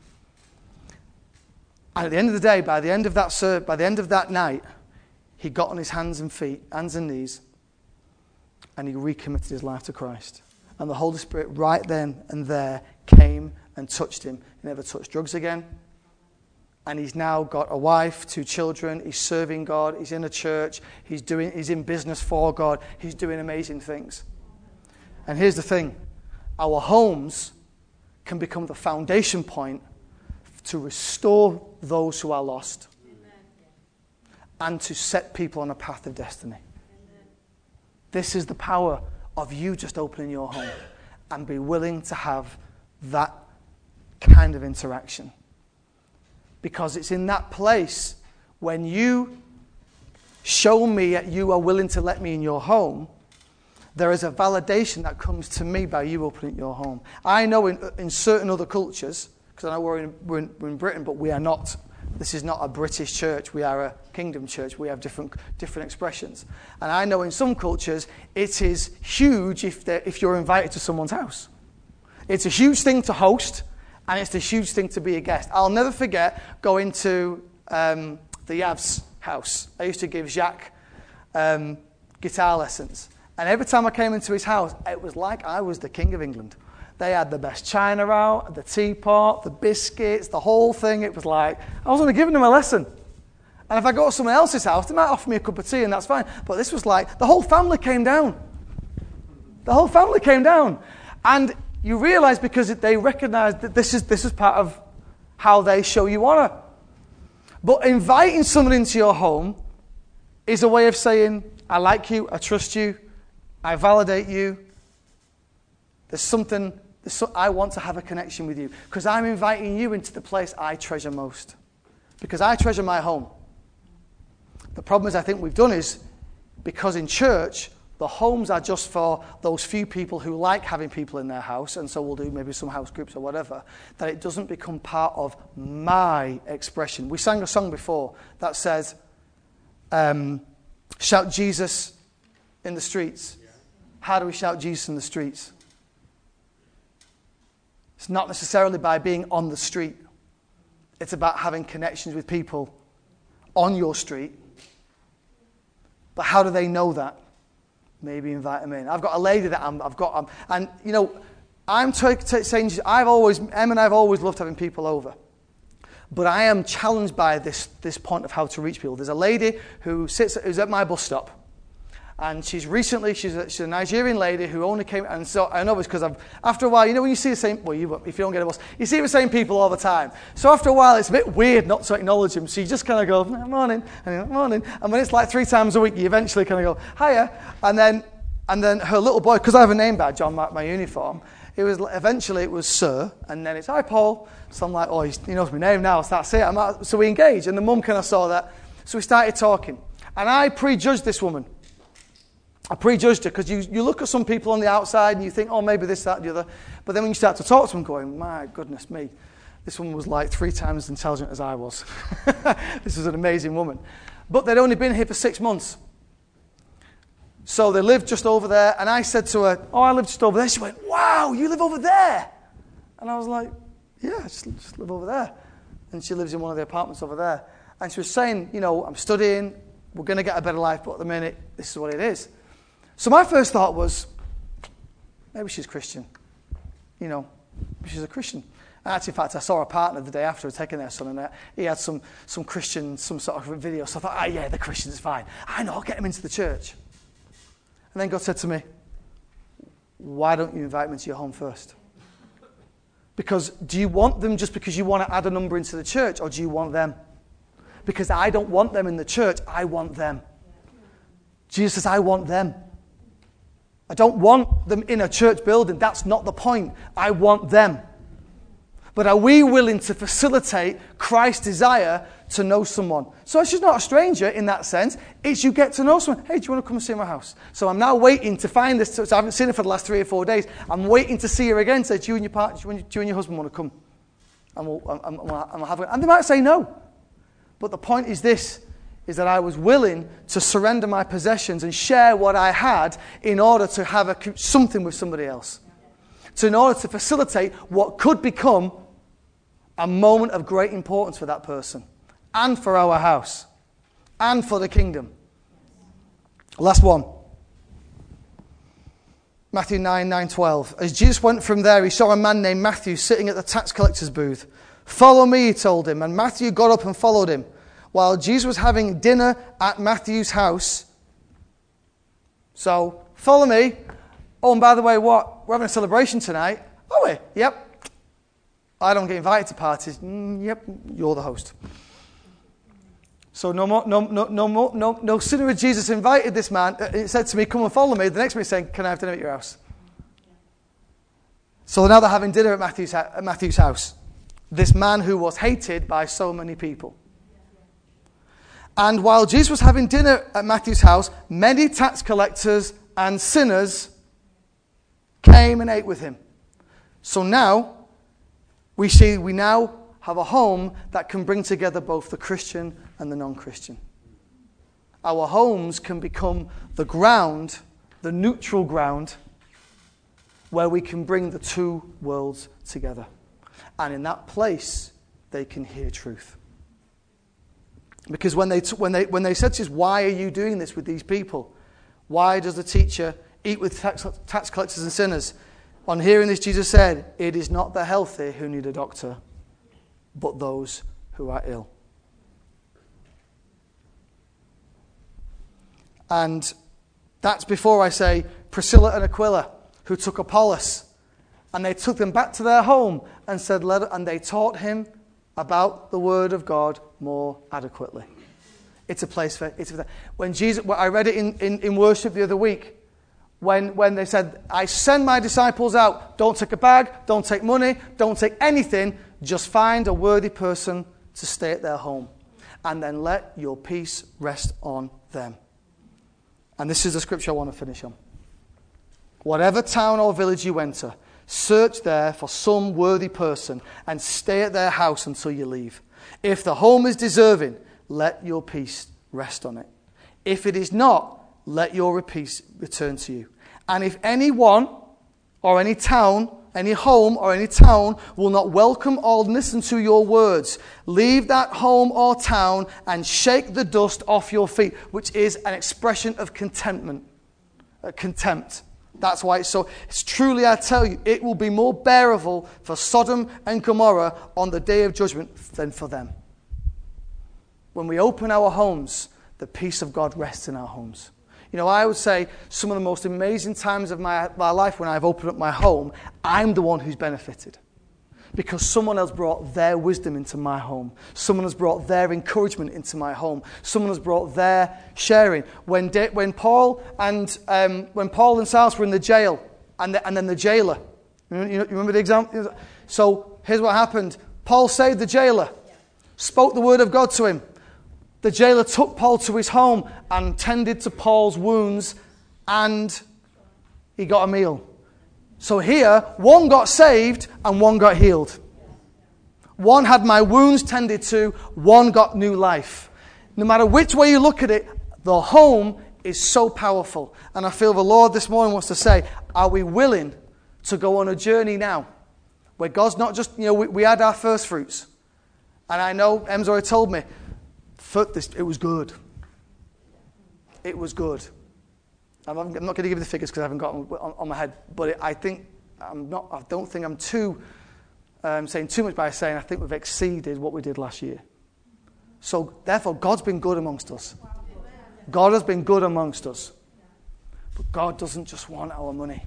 And at the end of the day, by the end of that night, he got on his hands and knees, and he recommitted his life to Christ. And the Holy Spirit right then and there came and touched him. He never touched drugs again. And he's now got a wife, 2 children. He's serving God. He's in a church. He's in business for God. He's doing amazing things. And here's the thing. Our homes can become the foundation point to restore those who are lost. And to set people on a path of destiny. Amen. This is the power of you just opening your home and be willing to have that kind of interaction. Because it's in that place when you show me that you are willing to let me in your home, there is a validation that comes to me by you opening your home. I know in certain other cultures, because I know we're in Britain, but we are not. This is not a British church. We are a kingdom church. We have different expressions. And I know in some cultures, it is huge if you're invited to someone's house. It's a huge thing to host, and it's a huge thing to be a guest. I'll never forget going to the Yav's house. I used to give Jacques guitar lessons. And every time I came into his house, it was like I was the king of England. They had the best china out, the teapot, the biscuits, the whole thing. It was like, I was only giving them a lesson. And if I go to someone else's house, they might offer me a cup of tea and that's fine. But this was like, the whole family came down. The whole family came down. And you realize because they recognize that this is part of how they show you honor. But inviting someone into your home is a way of saying, I like you, I trust you, I validate you. I want to have a connection with you. Because I'm inviting you into the place I treasure most. Because I treasure my home. The problem is I think we've done is, because in church, the homes are just for those few people who like having people in their house, and so we'll do maybe some house groups or whatever, that it doesn't become part of my expression. We sang a song before that says, shout Jesus in the streets. How do we shout Jesus in the streets? It's not necessarily by being on the street. It's about having connections with people on your street. But how do they know that? Maybe invite them in. I've got a lady that I've got, and you know, I'm saying Em and I've always loved having people over. But I am challenged by this point of how to reach people. There's a lady who's at my bus stop. And she's a Nigerian lady who only came, and so I know it's because after a while, you know when you see the same, if you don't get a bus, you see the same people all the time. So after a while, it's a bit weird not to acknowledge them. So you just kind of go, morning, and morning. And when it's like 3 times a week, you eventually kind of go, hiya. And then her little boy, because I have a name badge on my uniform, eventually it was Sir, and then it's, hi Paul. So I'm like, oh, he knows my name now, so that's it. So we engaged, and the mum kind of saw that. So we started talking. And I prejudged this woman. I prejudged her because you look at some people on the outside and you think, oh, maybe this, that, the other. But then when you start to talk to them going, my goodness me, this woman was like 3 times as intelligent as I was. This was an amazing woman. But they'd only been here for 6 months. So they lived just over there. And I said to her, oh, I live just over there. She went, wow, you live over there? And I was like, yeah, I just live over there. And she lives in one of the apartments over there. And she was saying, you know, I'm studying. We're going to get a better life. But at the minute, this is what it is. So my first thought was, maybe she's Christian. You know, maybe she's a Christian. And actually, in fact, I saw her partner the day after taking their son, and he had some Christian, some sort of video. So I thought, yeah, the Christian's fine. I know, I'll get him into the church. And then God said to me, why don't you invite them into your home first? Because do you want them just because you want to add a number into the church, or do you want them? Because I don't want them in the church, I want them. Jesus says, I want them. I don't want them in a church building. That's not the point. I want them. But are we willing to facilitate Christ's desire to know someone? So she's not a stranger in that sense. It's you get to know someone. Hey, do you want to come and see my house? So I'm now waiting to find this. So I haven't seen her for the last 3 or 4 days. I'm waiting to see her again. Say, do you and your husband want to come? And we'll have it. And they might say no. But the point is this, is that I was willing to surrender my possessions and share what I had in order to have something with somebody else. So in order to facilitate what could become a moment of great importance for that person and for our house and for the kingdom. Last one. Matthew 9:12. As Jesus went from there, he saw a man named Matthew sitting at the tax collector's booth. Follow me, he told him. And Matthew got up and followed him. While Jesus was having dinner at Matthew's house. So, follow me. Oh, and by the way, what? We're having a celebration tonight. Are we? Yep. I don't get invited to parties. Yep, you're the host. So no sooner had Jesus invited this man, it said to me, come and follow me. The next minute he's saying, can I have dinner at your house? So now they're having dinner at Matthew's house. This man who was hated by so many people. And while Jesus was having dinner at Matthew's house, many tax collectors and sinners came and ate with him. So now, we now have a home that can bring together both the Christian and the non-Christian. Our homes can become the ground, the neutral ground, where we can bring the two worlds together. And in that place, they can hear truth. Because when they said to us, why are you doing this with these people? Why does the teacher eat with tax collectors and sinners? On hearing this, Jesus said, it is not the healthy who need a doctor, but those who are ill. And that's before I say Priscilla and Aquila. who took Apollos, and they took them back to their home and said, and they taught him about the word of God more adequately. It's a place for when Jesus. I read it in worship the other week. When they said, I send my disciples out, don't take a bag, don't take money, don't take anything, just find a worthy person to stay at their home. And then let your peace rest on them. And this is the scripture I want to finish on. Whatever town or village you enter, search there for some worthy person and stay at their house until you leave. If the home is deserving, let your peace rest on it. If it is not, let your peace return to you. And if anyone or any town, any home or any town will not welcome or listen to your words, leave that home or town and shake the dust off your feet, which is an expression of contempt. That's why it's truly, I tell you, it will be more bearable for Sodom and Gomorrah on the day of judgment than for them. When we open our homes, the peace of God rests in our homes. You know, I would say some of the most amazing times of my life when I've opened up my home, I'm the one who's benefited. Because someone else brought their wisdom into my home. Someone has brought their encouragement into my home. Someone has brought their sharing. When Paul and Silas were in the jail, and then the jailer, you remember the example? So here's what happened. Paul saved the jailer, spoke the word of God to him. The jailer took Paul to his home and tended to Paul's wounds, and he got a meal. So here, one got saved and one got healed. One had my wounds tended to, one got new life. No matter which way you look at it, the home is so powerful. And I feel the Lord this morning wants to say, are we willing to go on a journey now? Where God's not just, we had our first fruits. And I know Em's already told me, it was good. It was good. I'm not going to give you the figures because I haven't got them on my head, but I don't think I'm too saying too much by saying I think we've exceeded what we did last year. So therefore, God's been good amongst us. God has been good amongst us. But God doesn't just want our money.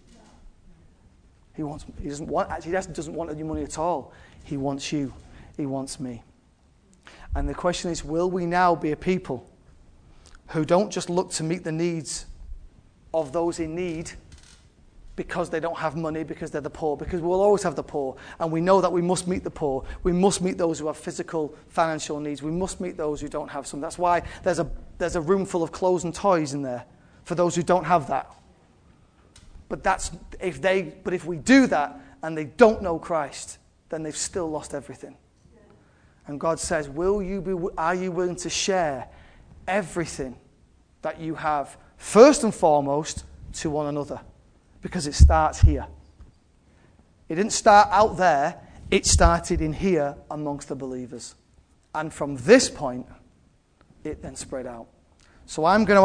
He doesn't want your money at all. He wants you. He wants me. And the question is, will we now be a people who don't just look to meet the needs of those in need because they don't have money, because they're the poor, because we'll always have the poor, and we know that we must meet the poor. We must meet those who have physical, financial needs. We must meet those who don't have some. That's why there's a room full of clothes and toys in there for those who don't have that. But if we do that and they don't know Christ, then they've still lost everything. And God says, are you willing to share everything that you have, first and foremost, to one another? Because it starts here. It didn't start out there. It started in here amongst the believers. And from this point, it then spread out. So I'm going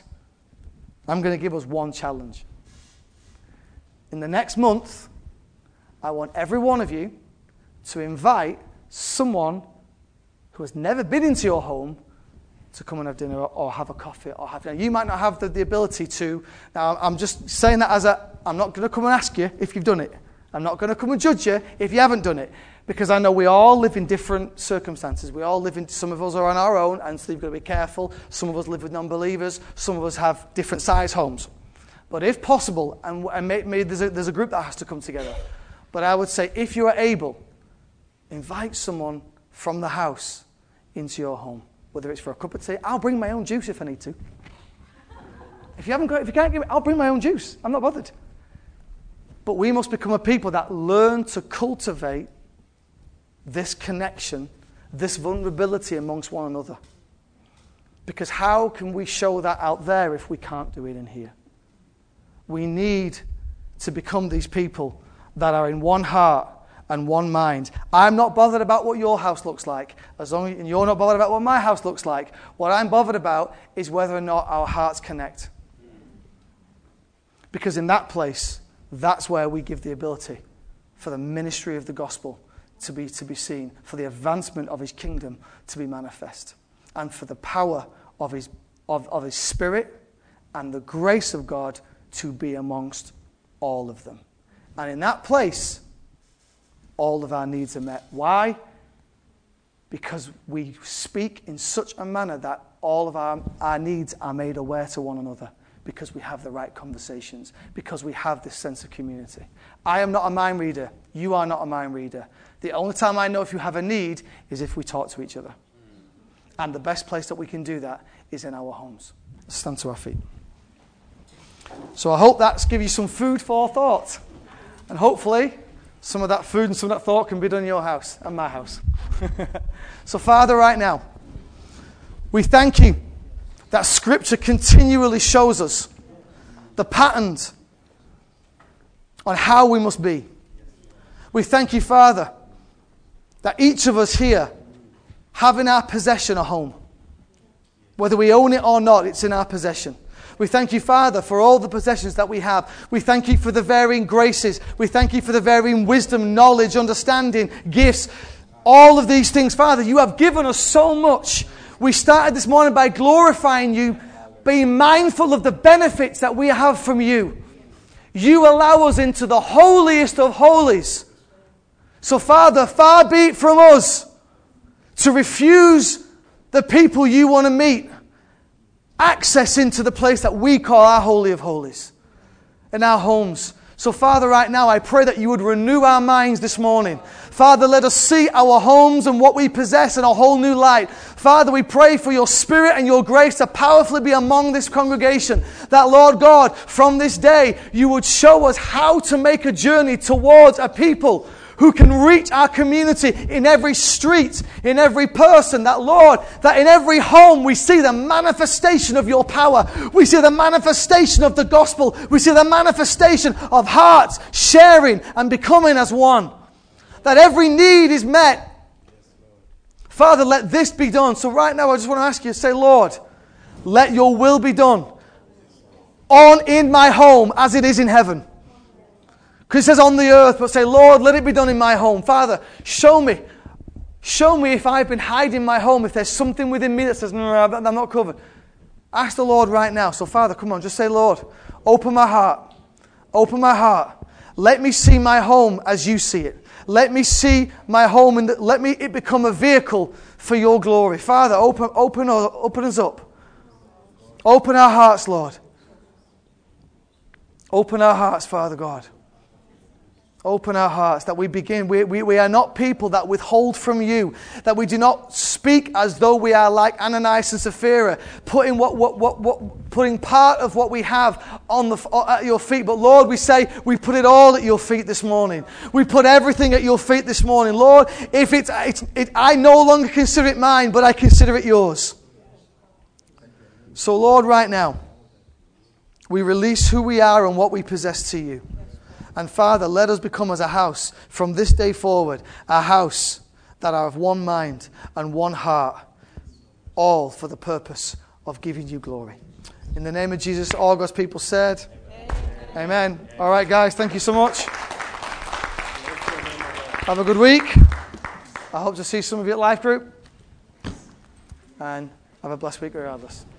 to give us one challenge. In the next month, I want every one of you to invite someone who has never been into your home to come and have dinner or have a coffee or have dinner. You might not have the ability to. Now, I'm just saying that I'm not going to come and ask you if you've done it. I'm not going to come and judge you if you haven't done it, because I know we all live in different circumstances. Some of us are on our own, and so you've got to be careful. Some of us live with non-believers. Some of us have different size homes. But if possible, and maybe there's a group that has to come together, but I would say if you are able, invite someone from the house into your home, whether it's for a cup of tea. I'll bring my own juice if I need to. If you can't give it, I'll bring my own juice. I'm not bothered. But we must become a people that learn to cultivate this connection, this vulnerability amongst one another. Because how can we show that out there if we can't do it in here? We need to become these people that are in one heart and one mind. I'm not bothered about what your house looks like, as long as you're not bothered about what my house looks like. What I'm bothered about is whether or not our hearts connect. Because in that place, that's where we give the ability for the ministry of the gospel to be seen, for the advancement of his kingdom to be manifest, and for the power of his spirit and the grace of God to be amongst all of them. And in that place, all of our needs are met. Why? Because we speak in such a manner that all of our needs are made aware to one another, because we have the right conversations, because we have this sense of community. I am not a mind reader. You are not a mind reader. The only time I know if you have a need is if we talk to each other. And the best place that we can do that is in our homes. Let's stand to our feet. So I hope that's given you some food for thought. And hopefully some of that food and some of that thought can be done in your house and my house. So Father, right now, we thank you that Scripture continually shows us the patterns on how we must be. We thank you, Father, that each of us here have in our possession a home. Whether we own it or not, it's in our possession. We thank you, Father, for all the possessions that we have. We thank you for the varying graces. We thank you for the varying wisdom, knowledge, understanding, gifts. All of these things, Father, you have given us so much. We started this morning by glorifying you, being mindful of the benefits that we have from you. You allow us into the holiest of holies. So, Father, far be it from us to refuse the people you want to meet access into the place that we call our Holy of Holies in our homes. So, Father, right now, I pray that you would renew our minds this morning. Father, let us see our homes and what we possess in a whole new light. Father, we pray for your Spirit and your grace to powerfully be among this congregation. That, Lord God, from this day, you would show us how to make a journey towards a people who can reach our community in every street, in every person. That, Lord, that in every home we see the manifestation of your power. We see the manifestation of the gospel. We see the manifestation of hearts sharing and becoming as one. That every need is met. Father, let this be done. So right now I just want to ask you, say, Lord, let your will be done on in my home as it is in heaven. Because it says on the earth, but say, Lord, let it be done in my home. Father, show me. Show me if I've been hiding my home, if there's something within me that says, no, I'm not covered. Ask the Lord right now. So Father, come on, just say, Lord, open my heart. Open my heart. Let me see my home as you see it. Let me see my home and let it become a vehicle for your glory. Father, open us up. Open our hearts, Lord. Open our hearts, Father God. Open our hearts, that we begin. We are not people that withhold from you, that we do not speak as though we are like Ananias and Sapphira, putting part of what we have at your feet. But Lord, we say we put it all at your feet this morning. We put everything at your feet this morning. Lord, if I no longer consider it mine, but I consider it yours. So Lord, right now, we release who we are and what we possess to you. And Father, let us become as a house from this day forward, a house that are of one mind and one heart, all for the purpose of giving you glory. In the name of Jesus, all God's people said, Amen. All right, guys, thank you so much. Have a good week. I hope to see some of you at Life Group. And have a blessed week regardless.